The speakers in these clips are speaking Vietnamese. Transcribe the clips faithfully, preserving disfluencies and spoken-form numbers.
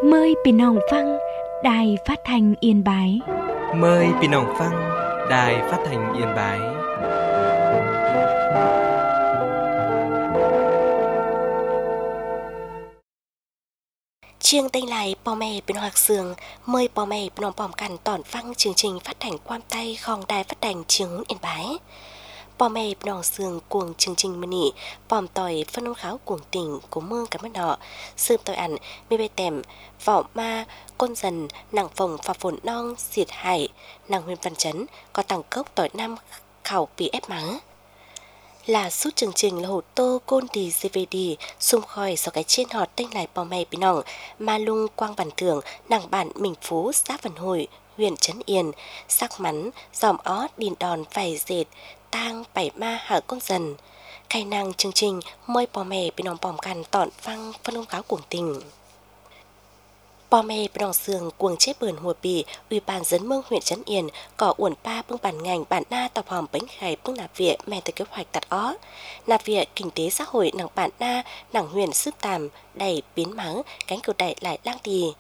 Mời Pì Nòng Phăng, Đài Phát thanh Yên Bái. Mời Pì Nòng Phăng, Đài Phát thanh Yên Bái. Chiêng tên lại bò mè bên hoạt sường, mời bò mè bên nòng bòm cằn tỏn phăng chương trình phát thanh quan tay khong Đài Phát thanh Chiêng Yên Bái. Bò mè bên nòng sường cuồng chương trình mê nị, bòm tỏi phân nông kháo cuồng tỉnh của mương cả mất nọ, sơm tỏi ẩn, mê bê tèm, vỏ ma, côn dần, nàng phồng phà phồn non, diệt hải, nàng huyền văn chấn, có tàng cốc tỏi năm khảo bị ép mắng. Là suốt chương trình là hồ tô côn đi giê vê đê xung khỏi sau cái trên họt tên lại bò mè bị nòng ma lung quang bản thưởng nàng bản Minh Phú xã Vân Hội huyện Trấn Yên sắc mắn dòm ó điền đòn vải dệt tang bảy ma hở con dần khai năng chương trình mời bò mè bị nòng bòm cằn tọn phăng phân công cáo cuồng tình. Bò mè bên nòng sườn cuồng chế bờn hùa bì ủy ban dân mương huyện Trấn Yên có uẩn ba bưng bản ngành bản na tập hòm bánh khải bưng nạp viện mẹ từ kế hoạch tạt ó nạp viện kinh tế xã hội nàng bản na nàng huyện sức tàm đầy biến mắng cánh cầu đẩy lại lang tì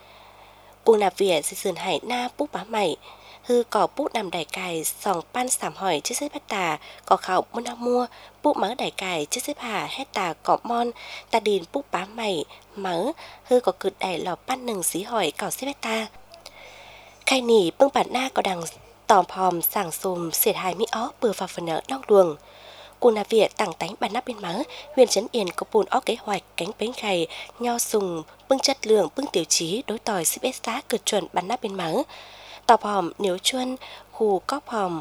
cuồng nạp viện xây sườn hải na bút bá mày hư có bút nằm đài cài sòng pan sảm hỏi chiếc xếp bát tà có khảo muốn nào mua bút mớ đài cài chiếc xếp hà hét tà có mon ta điền bút bá mày mớ hư có cực đài lò pan nừng xí hỏi cỏ xếp bát ta khai nỉ bưng bản na có đằng tòm hòm sàng xùm xiệt hai mỹ ó bừa vào phần nợ nong luồng cùng là việc tặng tánh bản nắp bên mớ huyện Trấn Yên có bùn ó kế hoạch cánh bánh khày nho sùng bưng chất lượng bưng tiểu chí đối tỏi xếp bét giá cực chuẩn bản nắp bên mớ tọp hòm nếu chuân hù cóc hòm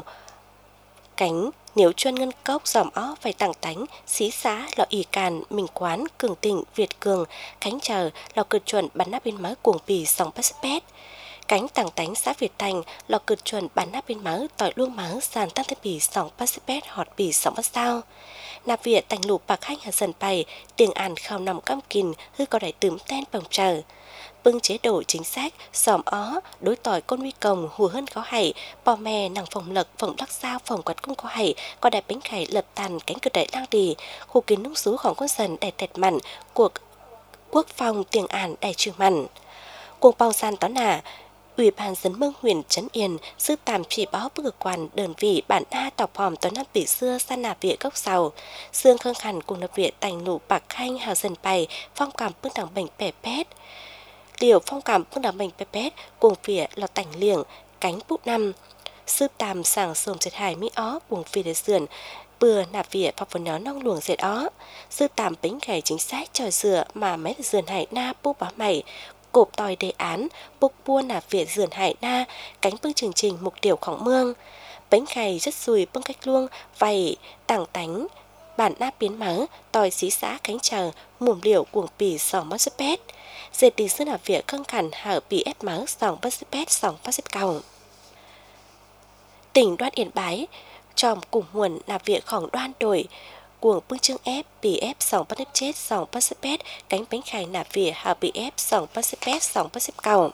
cánh nếu chuân ngân cốc giòm ó phải tặng tánh xí xá lọ ỉ càn mình quán cường tỉnh Việt cường cánh chờ lọ cực chuẩn bắn nắp bên má cuồng pì sòng passport cánh tặng tánh xã Việt Thành lọ cực chuẩn bắn nắp bên má tỏi luông má sàn tăng thêm pì sòng passport họt pì sòng bắt sao nạp viện tành lụp bạc khách hà dần bày tiền àn khao nằm căm kìn hư có đại tướm ten bồng chờ bưng chế độ chính sách xòm ó đối tỏi con huy cồng hùa hơn có hảy bò mè nàng phòng lật phòng đắc sao phòng quạt cũng có hảy có đại bánh khải lập tàn cánh cửa đại lang đì khu kiến nung xúของcon dần đại tẹt mặn cuộc quốc phòng tiền ản đại trường mặn cuồng bao san tó nà ủy ban dân mương huyện Trấn Yên sư tàm chỉ báo bức quan đơn vị bản a tọc hòm tối năm bị xưa san nạp viện gốc sầu xương khương khẩn cùng nạp viện tành lụ bạc khanh hào dần bày phong cảm bức đẳng bệnh bẻ pét liều phong cảm bức đẳng bệnh bẻ pét cuồng phỉa lọt tành liệng cánh bút năm sư tàm sàng sồm dệt hài mỹ ó cuồng phỉa để sườn bừa nạp viện và phần nó nong luồng dệt ó sư tàm bính khải chính sách tròi dừa mà mấy sườn hải na bút bá mày cộp tòi đề án bốc buôn nạp viện dườn hải na cánh bưng chương trình mục tiêu khổng mương bánh khày rất rùi bưng cách luông vầy tảng tánh bản na biến mớ tòi xí xã cánh chờ mùm liều cuồng pì sòng bắt xếp pét dệt tí sư nạp viện khăng khẳng hở pì ép mớ sòng bắt xếp pét sòng bắt xếp cầu tỉnh Đoan Yên Bái tròm cùng nguồn nạp viện khổng đoan đổi cuồng bưng chương ép bị ép sòng bắt xếp chết sòng bắt xếp pét cánh bánh khải nạp viện hở bị ép sòng bắt xếp pét sòng bắt xếp cầu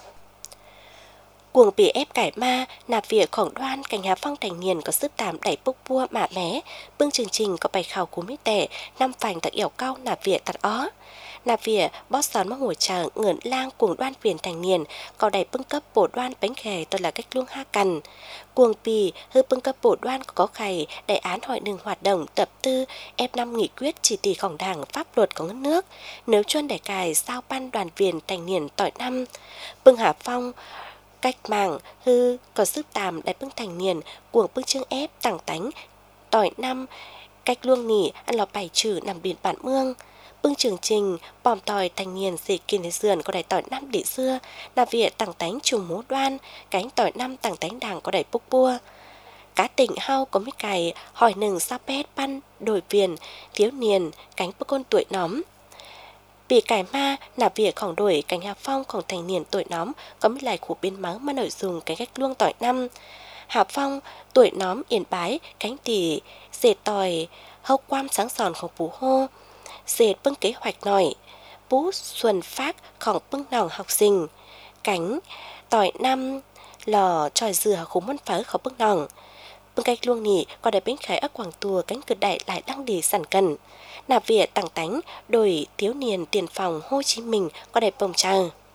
cuồng bị ép cải ma nạp viện khổng đoan cảnh hà phong thành niên có sức tàm đẩy bốc bua mạ mé bưng chương trình có bài khảo cú mỹ tệ năm phành tạc yểu cao nạp viện tạt ó nạp viện bót sòn mắc ngồi chờ ngưỡng lang cuồng đoan viện thành niên có đẩy bưng cấp bổ đoan bánh khề tôi là cách luông ha cằn cuồng pì hư bưng cấp bổ đoan có khày đại án hội đường hoạt động tập tư ép năm nghị quyết chỉ tỷ khổng đảng pháp luật có ngân nước nếu chuân đại cài sao ban đoàn viện thành niên tỏi năm bưng hà phong cách mạng hư có sức tàm đại bưng thành niên cuồng bưng chương ép tảng tánh tỏi năm cách luông nỉ ăn lò bài trừ nằm biển bản mương bưng chương trình bòm tỏi thành niên dị kiên thế dườn có đại tỏi năm địa xưa nạp viện tảng tánh trùng mố đoan cánh tỏi năm tảng tánh đảng có đại bốc bua cá tỉnh hao có mấy cài hỏi nừng sao pét pan đổi viền thiếu niên cánh bức con tuổi nóm bị cải ma nạp việc khổng đổi cảnh hà phong khổng thành niên tuổi nóm có mấy lại khu biên máu mà nội dung cái cách luông tỏi năm hà phong tuổi nóm Yên Bái cánh tỷ dệt tỏi hậu quam sáng sòn khổng bú hô dệt bưng kế hoạch nổi bú xuân phát khổng bưng nòng học sinh cánh tỏi năm lò tròi dừa khủng môn phớ khổng bưng nòng bưng cách luông nỉ có đại bánh khải ấp quảng tùa cánh cực đại lại đăng đi sản cần nạp viện tặng tánh đổi thiếu niên tiền phòng Hồ Chí Minh có đại bồng chờ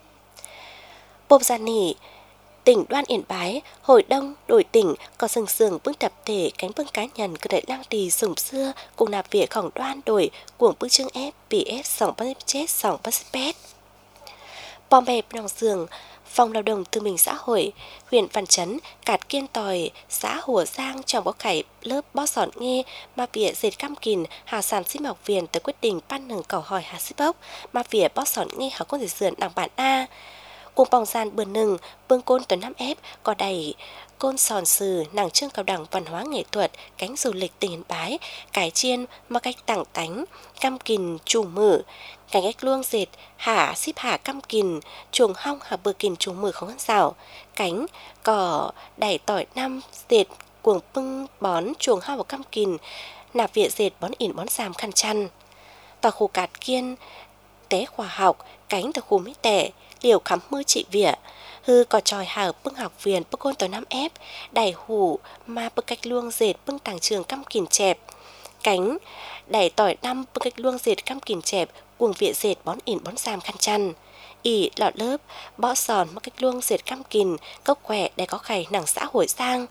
Bộp gia nỉ tỉnh Đoan Yên Bái, hội đông, đổi tỉnh, có sừng sừng bưng tập thể cánh bưng cá nhân cơ đại lang tì sủng xưa cùng nạp việc khổng đoan đổi cuồng bưng chương ép bị ép sòng bắt chết sòng bắt pét. Bom bẹp nòng giường, phòng lao động thương binh xã hội, huyện Văn Chấn, cạt kiên tòi, xã Hùa Giang trong bó cải lớp bó sòn nghe, mà vỉa dệt cam kìn, hà sản xí học viên tới quyết định ban nâng cầu hỏi hà xí bốc, mà vỉa bó sòn nghe họ có thể dượn đảng bản A. Cùng bóng gian bươn nừng, bương côn tuần năm ép, có đầy côn sòn sừ, nàng trương cao đẳng văn hóa nghệ thuật, cánh du lịch tỉnh Yên Bái, cải chiên, mà cách tảng tánh, cam kìn trù mử, cảnh ếch luông dệt, hả xíp hả cam kìn, chuồng hong hả bờ kìn trù mử không ăn xảo, cánh cỏ đẩy tỏi năm dệt, cuồng bưng bón chuồng hong và cam kìn, nạp viện dệt bón ỉn bón xàm khăn chăn. Tòa khu cạt kiên, tế khoa học, cánh tòa khu mỹ tẻ, liều khám mưa trị vỉa, hư có tròi hở bưng học viên bưng côn tối năm ép, đẩy hủ mà bưng cách luông dệt bưng tàng trường căm kìn chẹp, cánh đẩy tỏi năm bưng cách luông dệt căm kìn chẹp, cuồng viện dệt bón ỉn bón xàm khăn chăn, ỉ lọ lớp bõ sòn mà cách luông dệt căm kìn, cốc quẻ để có khải nàng xã hội sang.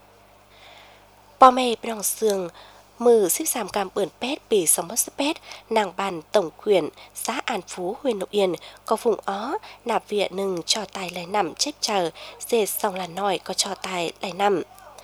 Bò mê bên lòng sườn mừ xíp xàm cam bươn pét bì sông mất pét nàng bàn tổng quyền xã An Phú huyện Lục Yên có vùng ó nạp viện nừng cho tài lại nằm chết chờ dệt xong là nòi có cho tài lại nằm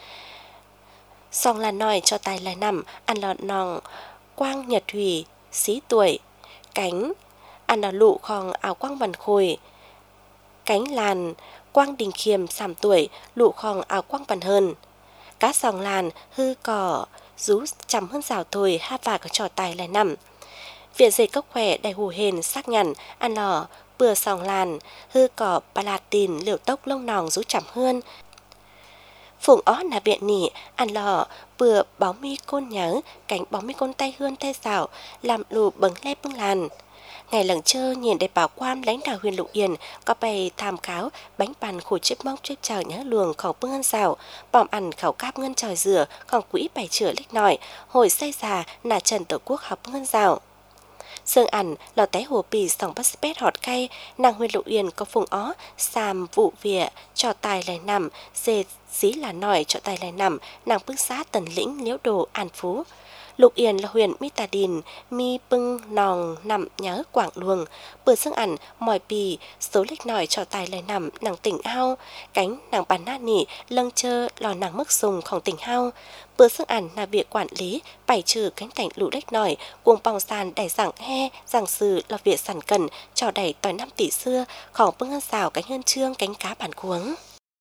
xong là nòi cho tài lại nằm ăn lọt nòng quang nhật thủy xí tuổi cánh ăn là lụ khòng áo quang văn khôi cánh làn quang đình khiêm sàm tuổi lụ khòng áo quang văn hơn cá sòng làn hư cỏ rú chằm hơn rào thôi ha và có trò tài lại nằm viện dệt cốc khỏe đầy hù hền sắc nhằn ăn lò bừa sòng làn hư cỏ palatin liều tốc lông nòng rú chằm hơn phùng ó là viện nỉ ăn lò bừa bóng mi côn nhớ cánh bóng mi côn tay hươn tay xảo làm lù bấng le bưng làn. Ngày lần chơ nhìn để bảo quan lãnh đạo huyện Lục Yên có bày tham kháo bánh bàn khổ chếp móc chếp chờ nhớ luồng khẩu bưng ngân xào bòm ăn khẩu cáp ngân tròi dừa còn quỹ bày chữa lích nổi hồi say già nà trần tổ quốc học ngân rào sương ẩn lò té hồ bì sòng bắt spét họt cay nàng huyện Lục Yên có phùng ó xàm vụ vỉa cho tài lại nằm dệt xí là nòi cho tài lại nằm nàng bức xã Tần Lĩnh Liễu Đồ An Phú. Lục Yên là huyện mi tà đìn mi bưng nòng nằm nhớ quảng luồng bữa sương ẩn mỏi bì số lích nòi cho tài lại nằm nàng tỉnh ao cánh nàng bàn na nỉ lâng chơ lò nàng mức sùngของtỉnh ao bữa sương ẩn là việc quản lý bảy trừ cánh cảnh lũ lích nòi cuồng bòng sàn đẩy giảng he giảng sử là việc sản cần cho đẩy tỏi năm tỷ xưaของbưng hơn xào cánh hơn trương cánh cá bản cuống.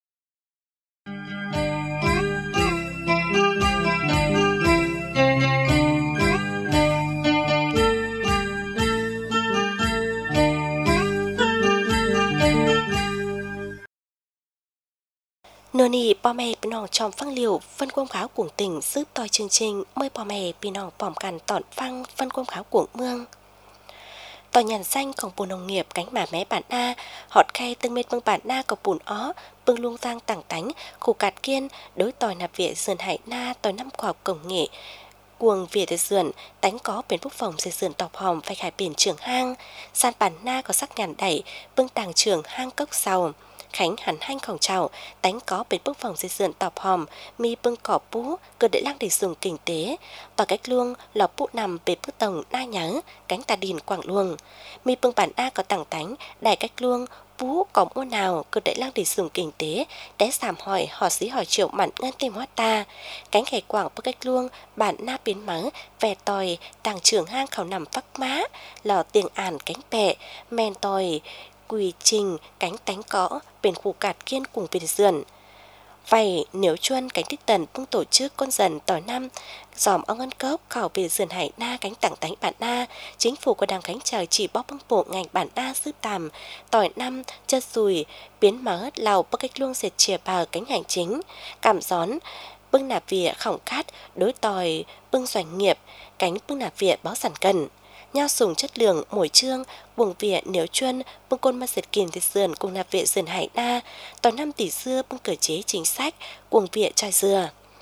Nô nì bò mè bị nòng tròm phăng liều phân quông kháo cuồng tỉnh giúp tòi chương trình mới bò mè bị nòng bòm cằn tọn phăng phân quông kháo cuồng mương. Tòa nhàn xanhของbùn nông nghiệp cánh mà mé bản A họt khay từng mét bưng bản na có bùn ó bưng luông giang tảng tánh khủ cạt kiên đối tòi nạp viện sườn hải na tòi năm khoa học công nghệ cuồng việt để sườn tánh có biển phúc phòng dây sườn tọp hòm phải khải biển trường hang san bản na có sắc nhàn đẩy bưng tàng trường hang cốc sau khánh hẳn hanh khổng trào tánh có bên bức phòng dây sườn tọp hòm mi bưng cỏ bú cơ để lăng để dùng kinh tế tòa cách luông lò bú nằm bề bức tổng na nhớ cánh tà đìn quảng luông mi bưng bản a có tảng tánh đại cách luông bú có mua nào cơ để lăng để dùng kinh tế để giảm hỏi họ xí hỏi triệu mặn ngân tìm hóa ta cánh khải quảng bức cách luông bản na biến mớ về tòi tàng trưởng hang khảo nằm phắc má lò tiền ản cánh bẹ men tòi quy trình cánh tánh cõ bên khu cạt kiên cùng bên dườn vậy nếu chuân cánh tích tần bưng tổ chức con dần tỏi năm dòm ông ngân cốc khảo về dườn hải na cánh tặng tánh bản na chính phủ của đảng cánh trời chỉ bóp bưng bộ ngành bản na sư tàm tỏi năm chất rùi biến mớ lào bắc cách luông dệt chìa bờ cánh hành chính cảm gión bưng nạp vỉa khổng cát đối tòi bưng doanh nghiệp cánh bưng nạp vỉa báo sản cần nho sùng chất lượng mỗi trương buồng vỉa nếu chuân bưng côn ma dệt kìm thịt sườn cùng nạp viện sườn hải na tỏi năm tỷ xưa bưng cơ chế chính sách buồng vỉa choi dừa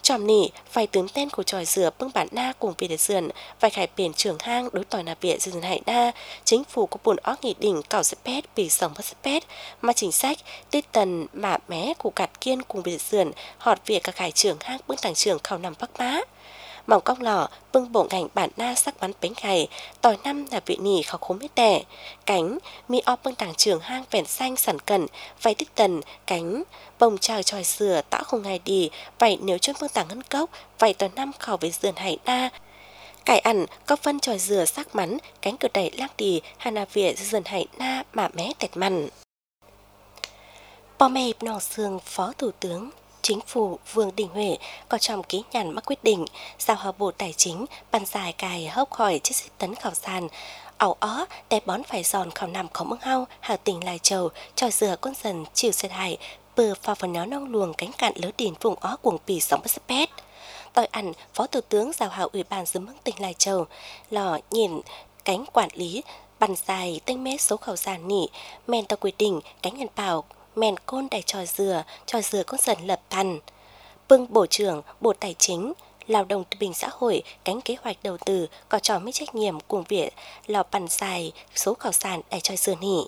Chòm nỉ phải tướng tên của tròi dừa bưng bản na cùng về để dườn vài khải biển trường hang đối tỏi nà bịa dườn hải na chính phủ có buồn óc nghị đỉnh cảo sếp pét bị sống mất sếp pét mà chính sách tít tần mạ mé của cạt kiên cùng về để dườn họt việc cả khải trường hang bưng tàng trường khảo nằm bắc má mỏng cong lò bưng bộ ngành bản na sắc bắn bánh khải tỏi năm là vị nỉ khảo khốm hết tẻ cánh mi o bưng tàng trường hang vẹn xanh sản cẩn vay tích tần cánh bông chào tròi dừa tã không ngày đi vậy nếu chân phương tàng ngân cốc vậy tỏi năm khảo về dườn hải na cải ẩn có phân tròi dừa sắc mắn cánh cửa đẩy lắc đi hana việt dườn hải na mà mé tẹt mặn Bò mẹ nò sương phó thủ tướng Chính phủ Vương Đình Huệ có trong ký nhằn mắc quyết định giao hợp bộ tài chính bàn dài cài hốc khỏi chiếc xích tấn khảo sàn ảo ó để bón phải giòn khảo nằm khổng mưng hao hà tỉnh Lai Châu tròi dừa con dần chịu thiệt hại bờ phò vào nó nông luồng cánh cạn lỡ đìn vùng ó cuồng pì sống bất pét tỏi ẩn phó thủ tướng giao hảo ủy ban giám mưng tỉnh Lai Châu lò nhìn cánh quản lý bàn dài tinh mét số khẩu sàn nỉ men tao quyết định cánh nhận bảo mèn côn đầy tròi dừa tròi dừa con dần lập thành bưng bộ trưởng bộ tài chính lao động thương binh xã hội cánh kế hoạch đầu tư có trò mấy trách nhiệm cùng việc lò bàn dài số khảo sản đầy tròi dừa nỉ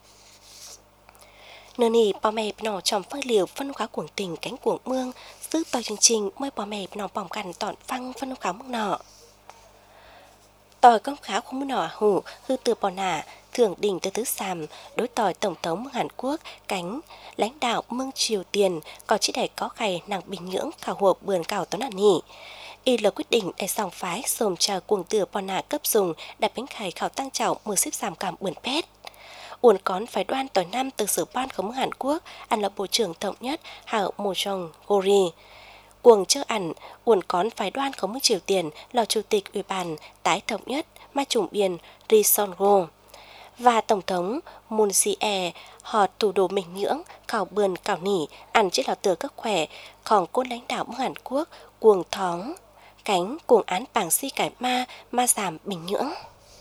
nửa nỉ bò mẹ nọ trong phân liều phân khóa cuồng tình cánh cuồng mương giữ tỏi chương trình mới bò mẹ nọ bỏng cằn tọn phăng phân khóa mương nọ tỏi công khá không muốn nọ hủ hư từ bò nà thượng đỉnh từ thứ sàm đối tỏi tổng thống Hàn Quốc cánh lãnh đạo mương Triều Tiên có chỉ để có ngày nàng bình nhưỡng khảo hộp bườn cào toán nạn nhỉ y là quyết định để sòng phái xồm chờ cuồng từ bò nà cấp dùng đặt bánh khải khảo tăng trọng mưa xếp giảm cảm bườn pét uốn cón phải đoan tỏi năm từ sở ban khống Hàn Quốc ăn là bộ trưởng thống nhất Hảo Mo Jong Gori cuồng chơ ẩn uốn cón phải đoan khống Triều Tiên là chủ tịch ủy ban tái thống nhất Ma Chủng Biên Ri Son Go và tổng thống Moon Jae họ thủ đồ mình nhưỡng khảo bườn cào nỉ ăn chỉ là tựa các khỏe còn côn lãnh đạo Hàn Quốc cuồng thóng cánh cuồng án bảng si cải ma ma giảm bình nhưỡng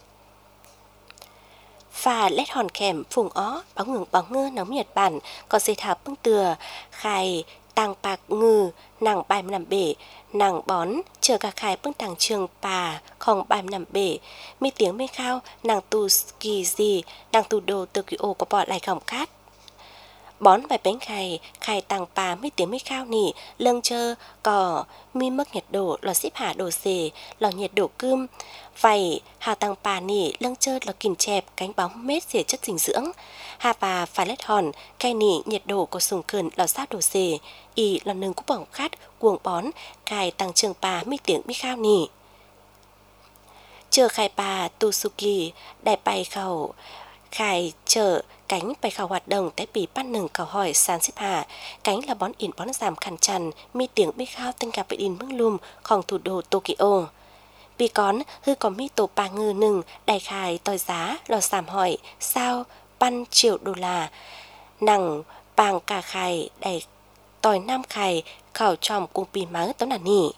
và lét hòn kèm phùng ó báo ngừng báo ngư nóng Nhật Bản có dây thảo bưng từa khai tàng bạc ngư nàng bài nằm bể nàng bón chờ cả khai bưng tàng trường bà không bài nằm bể mi tiếng mê khao nàng tu kỳ gì nàng tu đồ từ kỳ ô có bỏ lại gỏng cát bón bài bánh khai khai tàng bà mi tiếng mê khao nỉ lâng chơ cỏ mi mất nhiệt độ lò xếp hạ đồ xề lò nhiệt độ cơm vậy hà tàng bà nỉ lâng chơ lò kìm chẹp cánh bóng mết xỉa chất dinh dưỡng hà bà phải lét hòn cây nỉ nhiệt độ có sùng cườn lò sát đồ xề y lò nừng cũng bỏng khát cuồng bón khai tàng trường bà mi tiếng mi khao nỉ chờ khai bà Tusuki đại bài khẩu khai chờ cánh bài khảo hoạt động tại bị bắt nừng cầu hỏi sàn xếp hạ cánh là bón in bón giảm khăn chằn mi tiếng mi khao tinh gặp bị in mưng lùmของthủ đô Tokyo bị con hư có mi tổ bà ngư nừng đại khai tỏi giá lò giảm hỏi sao ban triệu đô la nằng bàng cả khai đại tỏi nam khai khảo tròm cùng bì máu tấm đàn nỉ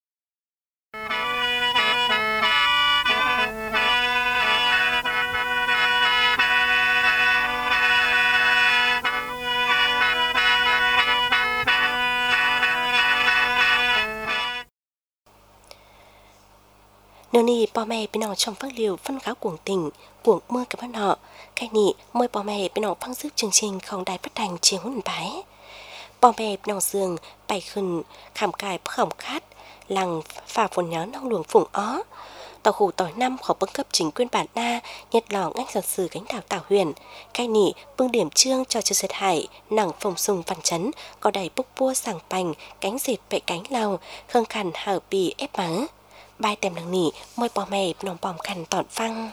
nửa nỉ bò mẹ bên nọ trong phân liều phân kháo cuồng tình cuồng mưa cái văn họ cái nỉ môi bò mẹ bên nọ phăng sức chương trình không đài phát hành chiếng huấn bái bò mẹ bên nọ giường bài khẩn khảm cài khổng khát lằng phà phồn nhớ nông luồng phủng ó tàu khủ tỏi năm khó bưng cấp chính quyền bản na nhật lò ngách giật sử cánh đảo tảo huyền cái nỉ bưng điểm trương cho chưa giật hải nặng phồng sùng văn chấn có đầy bốc bua sàng pành cánh dệt vẽ cánh lau khương khăn hở bì ép mắng bài tem nằng nỉ môi bò mẹ nòng bòm khăn tọn phăng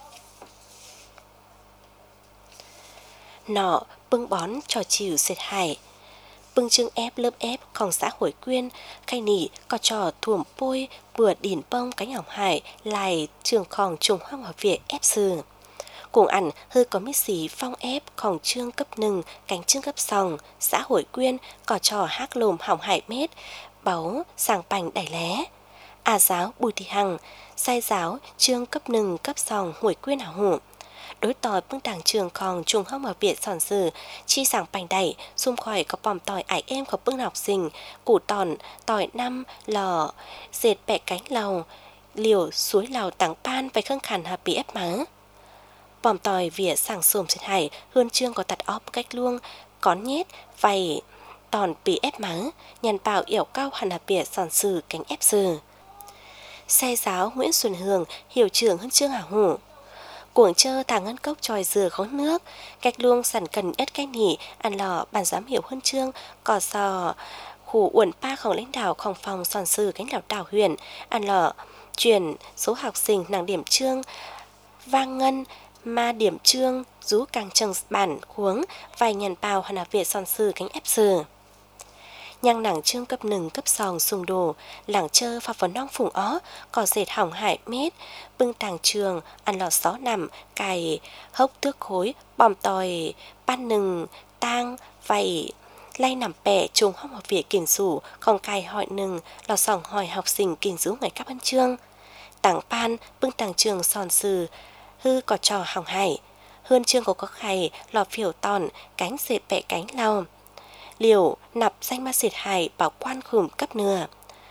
nọ bưng bón cho chịu xệt hải bưng trưng ép lớp épของxã hội quyên khai nỉ có trò thuồng bôi vừa đỉn bông cánh hỏng hải lại trường khòng trùng hoang hòa việt ép sư cùng ẩn hơi có mít xí phong épของtrương cấp nừng cánh trương cấp sòng xã hội quyên có trò hát lồm hỏng hải mết báu sàng pành đẩy lé à giáo Bùi Thị Hằng sai giáo trương cấp nừng cấp sòng hồi quyên hảo hủ đối tỏi bưng đảng trường còn trùng hông ở Việt sòn sử, chi sảng bành đẩy, xung khỏi có bòm tỏi ải em của bưng học sinh, củ tòn, tỏi năm, lò, dệt bẹ cánh lầu, liều suối lầu tảng pan phải khương khẳng hà bị ép má. Bòm tỏi vỉa sảng xồm trên hải, hươn trương có tặt óp cách luông, cón nhét, vầy, tòn bị ép má, nhàn bào yểu cao hẳn hà bịa sòn sử cánh ép sử. Xe giáo Nguyễn Xuân Hương, hiệu trưởng hơn trương hả hủ. Cuồng chơ thả ngân cốc tròi dừa khó nước, cách luông sẵn cần ết cái nỉ, ăn lò bản giám hiệu hơn trương, cò sò, hủ uẩn paของlãnh đạoของphòng sòn sử cánh đảo đảo huyện, ăn lò, chuyển số học sinh nàng điểm trương, vang ngân, ma điểm trương, rú càng trần bản khuống, vài nhàn bào hẳn hà Việt sòn sử cánh ép sử. Nhang nàng trương cấp nừng cấp sòng xung đồ, làng chơ phạp vào nong phùng ó, cỏ dệt hỏng hại mết, bưng tàng trường, ăn lò xó nằm, cài, hốc tước khối, bòm tòi, ban nừng, tang, vầy, lay nằm bẻ trùng hóc học viện kiền sủ, không cài hỏi nừng, lò sòng hỏi học sinh kiền rú ngày cấp ăn trương. Tảng pan, bưng tàng trường sòn sử, hư có trò hỏng hại, hơn trương có có khay, lò phiểu tòn, cánh dệt bẻ cánh lau. Liều nạp danh ma xịt hài bảo quan khủng cấp nửa.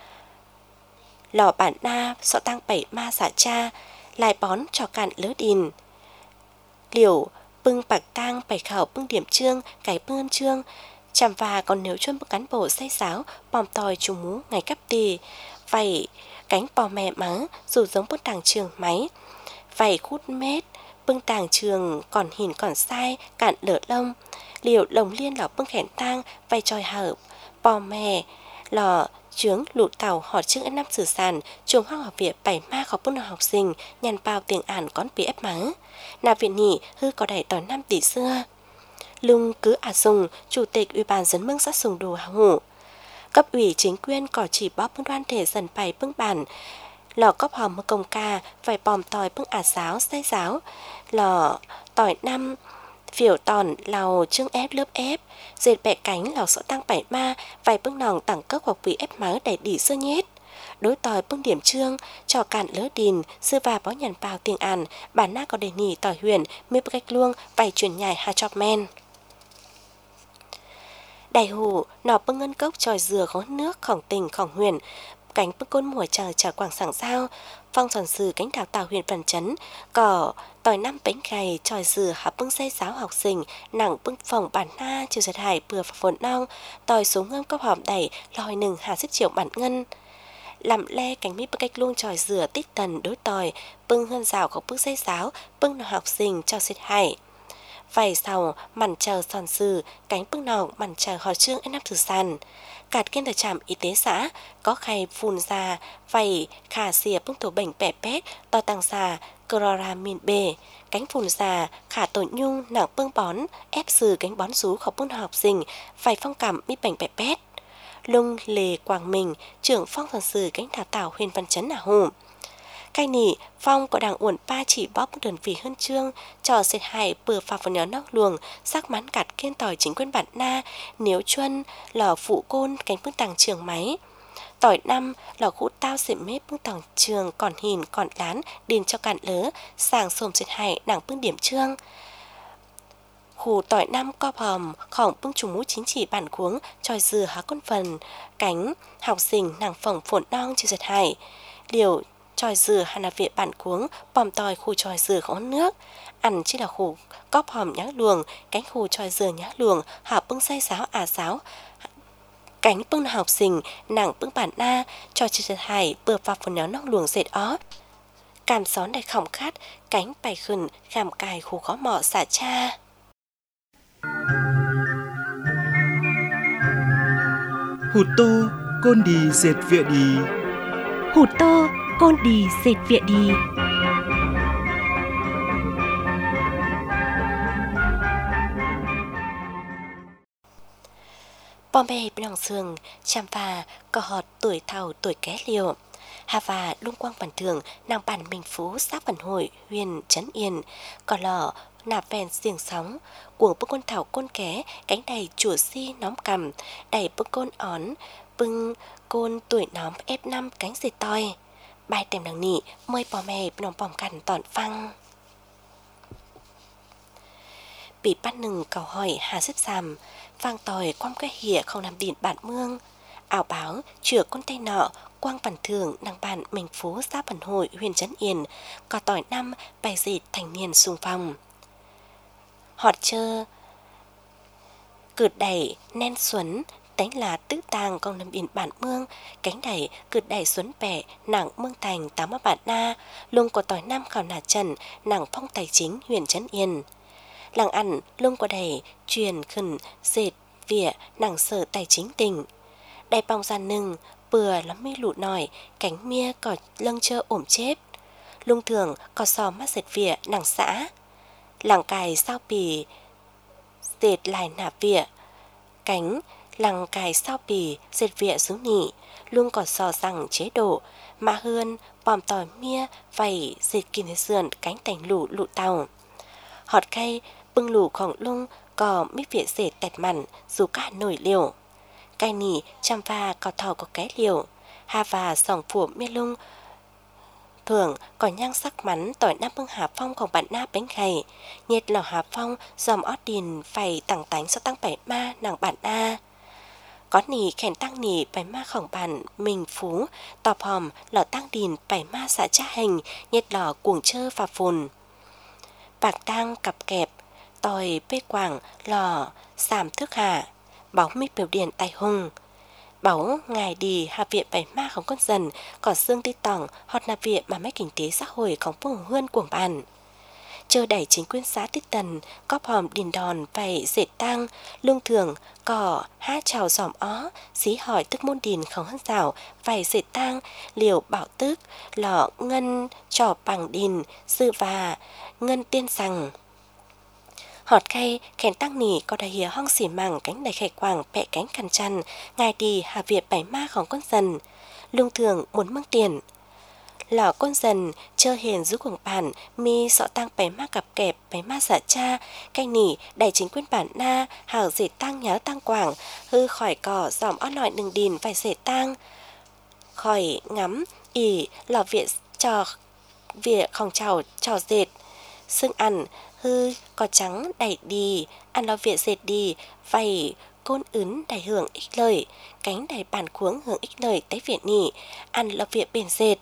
Lò bản na sọ tăng bảy ma giả cha, lại bón cho cạn lỡ đìn. Liều bưng bạc tang bảy khảo bưng điểm trương, cái bưng trương, chằm và còn nếu chuyên cán bộ say sáo, bòm tòi trùng mú ngày cấp tì, vầy cánh bò mẹ mắng, dù giống bưng tàng trường máy, vầy khút mét, bưng tàng trường còn hình còn sai, cạn lỡ lông. Liều lồng liên lò bưng khẻn tang, vay tròi hợp, bò mè, lò trướng lụt tàu họ chương ấn năm sử sàn, trường học học viện bảy ma khó bưng học sinh, nhàn bao tiếng ản con bị ép mắng. Nà viện nhị hư có đẩy tỏi năm tỷ xưa. Lung cứ à sùng, chủ tịch ủy ban dân mương sát sùng đồ hào hủ. Cấp ủy chính quyền có chỉ bóp bưng đoan thể dần bày bưng bản, lò cóp hòm mơ công ca, vài bòm tỏi bưng ả giáo, say giáo, lò tỏi năm, phiểu tòn lào trương ép lớp ép, dệt bẹ cánh lào sọ tăng bảy ma, vài bưng nòng tặng cấp hoặc vì ép máu đẩy đỉ sơ nhét. Đối tỏi bưng điểm trương, trò cạn lỡ đìn, sư và bó nhàn bào tiếng ản, bản na có đề nhỉ tỏi huyền, mê bức cách luông, vài chuyển nhảy hà chọc men. Đại hủ, nọ bưng ngân cốc tròi dừa có nước, khổng tình, khổng huyền, cánh bưng côn mùa chờ chờ quảng sảng sao, phong sòn sử cánh đảo tàu huyền phần chấn, cỏ, tỏi năm bánh gầy, tròi dừa hạ bưng say giáo học sinh, nặng bưng phòng bản na, chiều giật hải bừa và phồn nong, tỏi xuống ngâm cấp hòm đẩy, lòi nừng hà sức triệu bản ngân. Làm le cánh mi bưng cách luông tròi dừa tích tần đối tỏi, bưng hơn rào có bưng say giáo, bưng nào học sinh cho giật hải. Vài sau, mặn chờ sòn sử, cánh bưng nòng, mặn chờ họ trương ấn nắp thử sàn. Cạt kiên thời trạm y tế xã, có khay phun ra, vầy, khả xìa bưng tổ bệnh bẻ pét, to tăng xà, chloramin B, cánh phun ra, khả tổn nhung, nặng bưng bón, ép sử cánh bón rú khó bưng học sinh, vài phong cảm mi bệnh bẻ pét. Lung Lê Quảng Minh, trưởng phong thần sử cánh đào tảo huyền văn chấn à hù. Cái nỉ, phong có đảng uẩn ba chỉ bóp đơn vị hơn trương, trò xệt hại bừa phạp vào nhỏ nóc luồng, sắc mắn cặt kiên tỏi chính quyền bản na, nếu chuân, lò phụ côn, cánh bưng tàng trường máy. Tỏi năm, lò khũ tao xịn mếp bưng tàng trường, còn hình, còn lán, điền cho cạn lớ, sàng xồm xệt hại, đảng bưng điểm trương. Khủ tỏi năm co hòm, khỏng bưng trùng mũ chính trị bản cuống, tròi dừa há con phần, cánh, học sinh, nàng phỏng phổn nong chịu giật hại. Liều, tròi dừa hẳn là viện bản cuống, bòm tỏi khu tròi dừa có nước. Ăn chỉ là khủ cóp hòm nhá luồng, cánh khu tròi dừa nhá luồng, hạ bưng say sáo à sáo. Cánh bưng học sinh, nàng bưng bản na, tròi chịu giật hại, bừa vào phần nhó nóc luồng dệt ó. Càm xón đầy khỏng khát, cánh bài khẩn, khảm cài khu khó mỏ xả cha. Hụt tô, côn đi dệt viện đi. Hụt tô, côn đi dệt viện đi. Bò mê bên hồng sương, chăm pha, có họt tuổi thầu tuổi ké liều. Hà và lung quang bản thường, nàng bản Minh Phú, xã Văn Hội, huyền Trấn Yên. Có lọ, nạp ven xiềng sóng, cuồng bưng con thảo côn ké, cánh đầy chùa si nóm cầm, đầy bưng côn ón, bưng côn tuổi nóm ép năm cánh dệt toi. Bài tem đằng nị, mời bò mê bên hồng bòm cằn tọn phăng. bị bắt nừng cầu hỏi hà xếp xàm, vang tòi quăm cái hỉa không làm điện bản mương, ảo báo chữa con tay nọ, quang bản thường năng bản mình phú xã bản hội huyện Trấn Yên, có tỏi năm bài dịt thành niên xung phong. Họt chơ cử đẩy nen xuấn đánh là tứ tàng con nằm biển bản mương, cánh đẩy cử đẩy xuấn bẻ nặng mương thành tám bản na, lung của tỏi năm khảo nà trần nặng phong tài chính huyện Trấn Yên. Làng ăn lung của đẩy truyền khẩn dệt vỉa nặng sở tài chính tỉnh. Đại bong gian nừng bừa lắm mi lụ nòi cánh mia có lâng chơ ổm chết. Lung thường có sò mắt dệt vỉa nặng xã. Làng cài sao pì dệt lại nà vỉa cánh làng cài sao pì dệt vỉa xuống nỉ. Luôn có sò rằng chế độ mà hơn bòm tỏi mia vầy dệt kìm thế sườn cánh tành lụ lụ tàu. Họt cây bưng lụของlung có mít vỉa dệt tẹt mặn dù cả nổi liều. Cây nỉ chăm pha có thò có cái liều. Hà và sòng phủ mê lung thường có nhang sắc mắn tỏi năm bưng Hà Phongของbạn na bánh gầy. Nhiệt lò Hà Phong dòm ót điền phải tặng tánh so tăng bảy ma nàng bạn na. Có nỉ khen tăng nỉ bảy maของbạn mình phú tọp hòm lò tăng điền bảy ma xã trá hình nhiệt lò cuồng chơ và phùn. Bạc tang cặp kẹp tòi bê quảng lò sàm thước hạ bóng mít biểu điện tài hùng. Bảo ngài đi hạ viện bảy maของcon dần có xương tí tỏng hoặc là viện mà mấy kinh tế xã hộiของvùng hươn cuồng bàn. Chờ đẩy chính quyền xã Tích Tần có hòm điền đòn phải dệt tăng lương thường có hát chào giòm ó xí hỏi tức môn điền không hân rào phải dệt tăng liều bảo tức lọ ngân trò bằng điền sư và ngân tiên rằng. Họt khay khen tăng nỉ có đại hìa hong xỉ mảng cánh đầy khẻ quảng bẹ cánh cằn chăn ngài đi hạ viện bảy maของcon dần lương thường muốn măng tiền. Lọ con dần chơ hiền giúp của bản mi sọ tăng bảy ma cặp kẹp bảy ma giả cha canh nỉ đại chính quyền bản na hảo dệt tăng nhớ tăng quảng hư khỏi cỏ dòm ót nọi đừng đìn phải dệt tăng khỏi ngắm ỉ lọ viện trò việcของchào trò dệt xương ăn hư có trắng đẩy đi ăn lo viện dệt đi vầy côn ứng đẩy hưởng ích lời cánh đẩy bản cuống hưởng ích lời tới viện nỉ ăn lo viện bền dệt.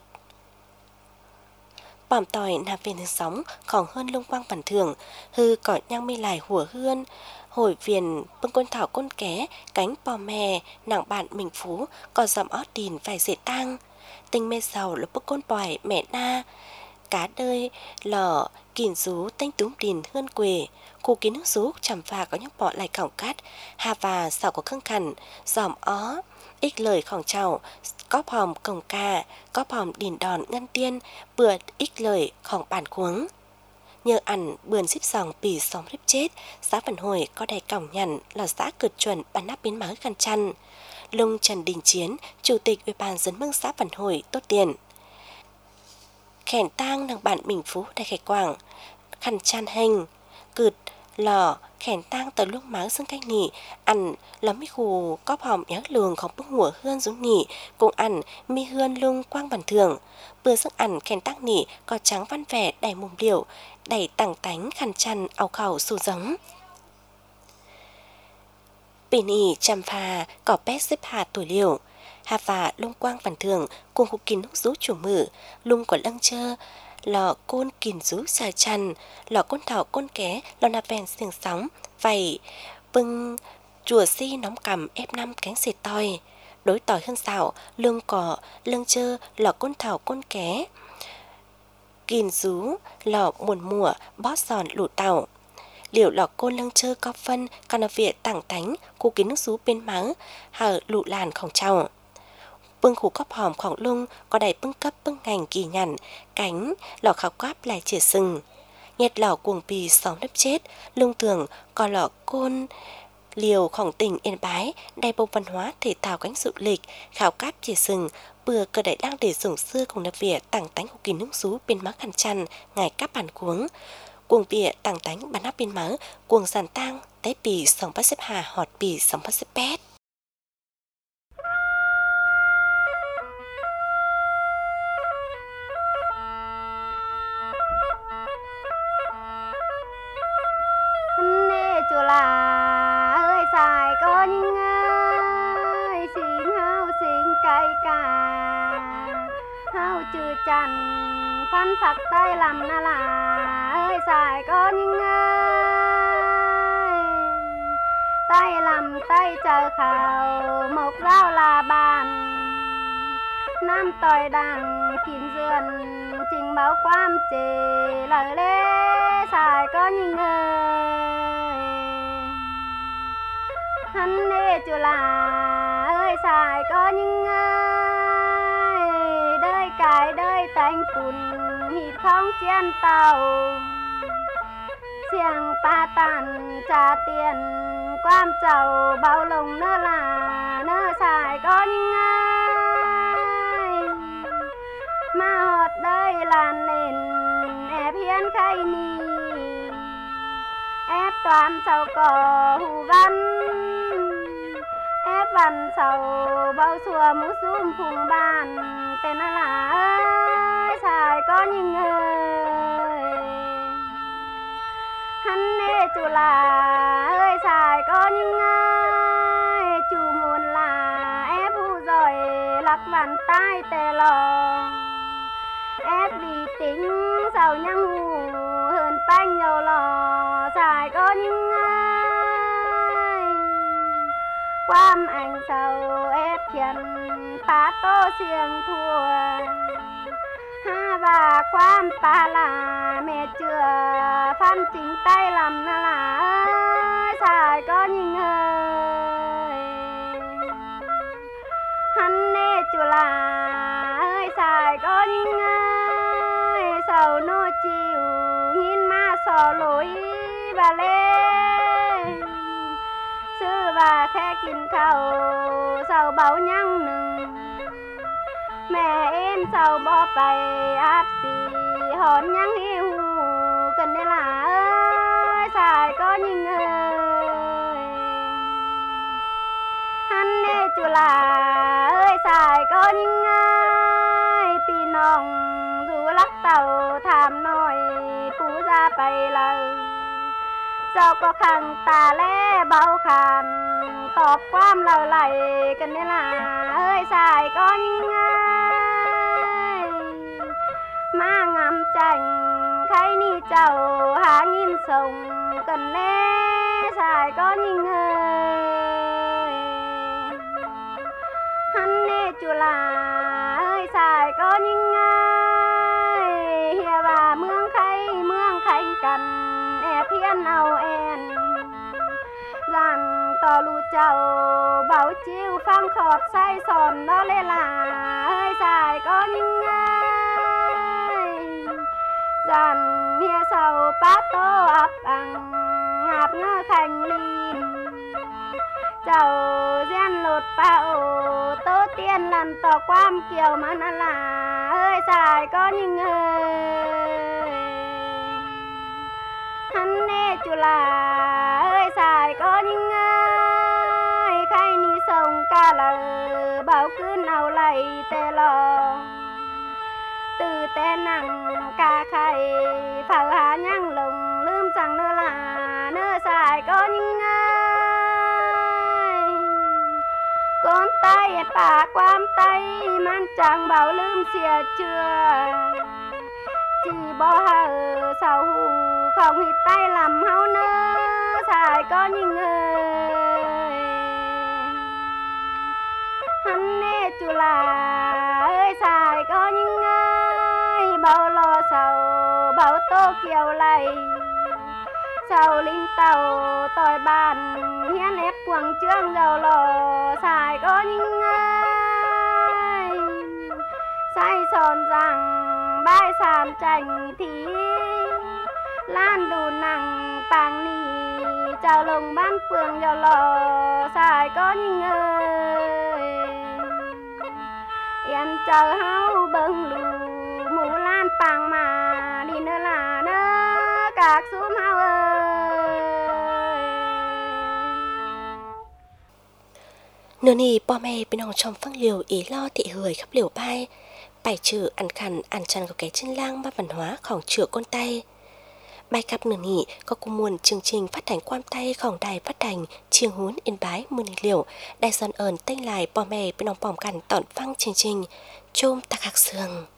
Bòm tỏi nạp viên hướng sóng còn hơn lung quang bản thường hư có nhang mi lại hùa hươn hồi viền bưng con thảo con ké cánh bò mè nặng bạn mình phú có dòm ót đìn phải dệt tăng tinh mê sầu là bức con bòi mẹ na cá đơi lò kìn rú tanh túm đìn hươn quề khu kiến nước rú chầm phà có nhóc bọ lại cỏng cát hà và sầu có khưng khẩn dòm ó ích lờiของเจ้าcó hòm cổng ca có hòm đìn đòn ngân tiên bừa ích lờiของbản cuống nhờ ăn bườn xíp sòng bì sóng rếp chết xã Vân Hồi có đầy cổng nhằn là xã cực chuẩn bản nắp biến máu khăn chăn lung Trần Đình Chiến chủ tịch ủy ban dân mương xã Vân Hồi tốt tiền khẻn tang nàng bạn mình phú đại khải quảng khăn chăn hình cựt lò khẻn tang tới lúc máu xương canh nỉ ăn lắm mi khù có hòm nhớ lườngของbức hùa hươn xuống nỉ cùng ăn mi hươn lung quang bản thường bữa sức ăn khẻn tang nỉ có trắng văn vẻ đầy mồm liều đầy tẳng tánh khăn chăn áo khẩu xù giống bì nỉ chăm pha có pét xếp hạ tuổi liều hà và lung quang bản thường cùng hụt kín hút rú chủ mử lung của lăng chơ lò côn kìn rú xà chăn lò côn thảo côn ké lò nà bèn xiềng sóng vầy bưng chùa si nóng cầm ép năm cánh xịt toi đối tỏi hơn xảo lương cỏ lưng chơ lò côn thảo côn ké kìn rú lò muồn mùa bót giòn lụ tàu liệu lò côn lưng chơ có phân còn ở viện tảng tánh khu kín nước rú bên mắng hở lụ lànของเจ้าbưng khủ cóp hòmของlung có đầy bưng cấp bưng ngành kỳ nhằn cánh lò khảo quáp lại chìa sừng nhiệt lò cuồng bì sóng đắp chết lung thường có lò côn liềuของtỉnh Yên Bái đầy bộ văn hóa thể thao cánh du lịch khảo cáp chìa sừng bừa cơ đại đang để dùng xưa cùng nạp vỉa tảng tánh của kỳ nước rú bên má khăn chăn ngài cáp bản cuống cuồng vỉa tảng tánh bản áp bên má cuồng giàn tang té bì sòng bắt xếp hà họt bì sòng bắt xếp pét. Nè พันผักใต้ลำนาลาเอ้ยสายก็ยิ่งเอ้ยใต้ลำใต้เจอข่าวหมกเล่าลาบานน้ำต่อยดังกินเรือนจริงเบาความเจเลยเล่สายก็ยิ่งเอ้ยฮันเนจุลาเอ้ยสายก็ยิ่งเอ้ยเด้ยกายเด้ยแต่งปุ่นหีดของเจียนเต่าเสียงปาตันจะเตียนความเจ้าเบาลงเนื้อลาเนื้อสายก็ยิ่งเอ้ยมาหอดเด้ยลานเล่นแอบเพียนใครนี่แอบตอนเจ้าก่อหูวันแอบวันเจ้าเบาสัวมุซุ่มพุงบ้านเต้นอะไรเอ้ยสายก็ยิ่งเอ้ยฮันเนจุลาเอ้ยสายก็ยิ่งเอ้ยจูมูลลาแอบผู้จอยลักวันใต้แต่หลอแอบดีติ้งเสายังหูเหินแป้งโยหล่อสายก็ยิ่งเอ้ยความอังเสาแอบเขียนปาโตเสียงทั่วห้าว่าความปาลาแม่เจือฟันจริงใต้ลำนาลาเอ้ยสายก็ยิ่งเอ้ยฮันเนจุลาเอ้ยสายก็ยิ่งเอ้ยเสาโนจิวงินมาสอลอยบาเล่ซื้อว่าแค่กินข้าวเสาเบายังหนึ่งแม่เอ็นเสาบ่ไปอาบสีหอนยังหิวกันได้ล่ะเอ้ยสายก็ยิ่งเอ้ยฮันเนจุลาเอ้ยสายก็ยิ่งเอ้ยพี่น้องดูรักเต่าถามหน่อยปูซาไปเลยเจ้าก็ขังตาแล่เบาคันตอบความเล่าไหลกันได้ล่ะเอ้ยสายก็ยิ่งเอ้ยมางำจังใครนี่เจ้าหางินส่งกันแน่สายก็ยิ่งเอ้ยฮันเนจุลาเอ้ยสายก็ยิ่งเอ้ยเฮียว่าเมืองใครเมืองใครกันแอบเพียนเอาแอนลันต่อลูเจ้าเบาจิ้วฟังขอดใส่สอนนอเลลาเอ้ยสายก็ยิ่งเอ้ยจันเฮียเสาปาโตอับอังงับเนื้อแข่งลีนเจ้าเสียนหลุดป้าโอโตเตียนลันต่อความเกี่ยวมันอะไรเอ้ยสายก็ยิ่งเอ้ยฮันเนจุลาเอ้ยสายก็ยิ่งเอ้ยใครนี่ส่งกาละเบาขึ้นเอาไหลแต่หลอตื่นแต่นั่งกาไข่เผาหายังลงลืมสั่งเนื้อลาเนื้อสายก็ยิ่งเอ้ยก้นไตปากความไตมันจังเบาลืมเสียเชื่อจีบ่เฮาเสาหูของหิดใต้ลำเฮาเนื้อสายก็ยิ่งเอ้ยฮันเนจุลาเอ้ยสายก็ยิ่งเอ้ยเบาลอเสาเบาโตเกี่ยวไหลเสาลิงเต่าต่อยบ้านเฮียนเอ็บพวงเจืองเจ้าหล่อสายก็ยิ่งเอ้ยใส่สอนจังบ่ายสามจังทีล้านดูหนังปางนี่เจ้าลงบ้านเปลืองเจ้าหล่อสายก็ยิ่งเอ้ยยันเจ้าเฮาเบิ่งลูหมูล้านปางมาดีเนื้อลาเนื้อกากซูมเฮาเอ้ย Nửa này bò mẹ bên ông trong phăng liều ý lo thị hời khắp liều bay bài trừ ăn khăn ăn chăn của cái chân lang ba văn hóaของchữa con tay bài khắp nửa này có cùng muôn chương trình phát hành quan tayของđài phát hành chiêng hún yên bái mưa nì liều đài son ơn tên lại bò mẹ bên ông bòm cằn tọn phăng chương trình chôm tạc hạc sương